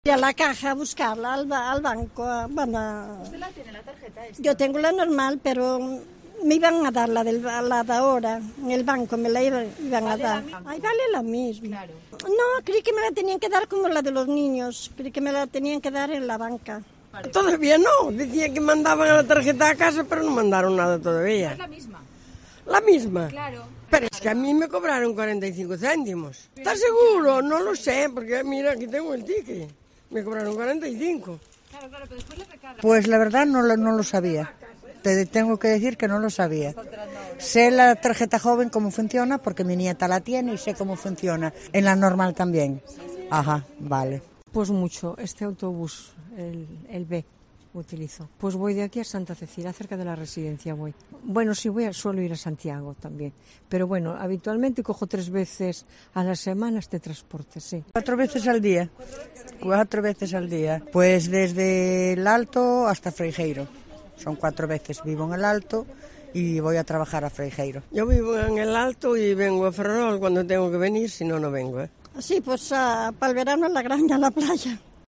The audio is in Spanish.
Ir a la caja a buscarla, al banco. Bueno, ¿Usted la tiene, la tarjeta esta? yo tengo la normal, pero me iban a dar la de ahora. En el banco me la iban a dar. Ay, vale la misma. Claro. No, creí que me la tenían que dar como la de los niños. Creí que me la tenían que dar en la banca. Todavía no. Decían que mandaban la tarjeta a casa, pero no mandaron nada todavía. ¿Es la misma? La misma. Claro. Pero es que a mí me cobraron 45 céntimos. ¿Estás seguro? No lo sé, porque mira, aquí tengo el ticket. Me cobraron 45. Claro, pero después le recargan. Pues la verdad no lo sabía. Te tengo que decir que no lo sabía. Sé la tarjeta joven cómo funciona porque mi nieta la tiene y sé cómo funciona. En la normal también. Ajá, vale. Pues mucho. Este autobús, el B, utilizo. Pues voy de aquí a Santa Cecilia, cerca de la residencia voy. Bueno, sí, suelo ir a Santiago también. Pero bueno, habitualmente cojo 3 veces a la semana este transporte, sí. 4 veces al día. 4 veces al día. Pues desde el Alto hasta Freijeiro. Son 4 veces. Vivo en el Alto y voy a trabajar a Freijeiro. Yo vivo en el Alto y vengo a Ferrol cuando tengo que venir, si no, no vengo. Sí, pues para el verano en la granja, a la playa.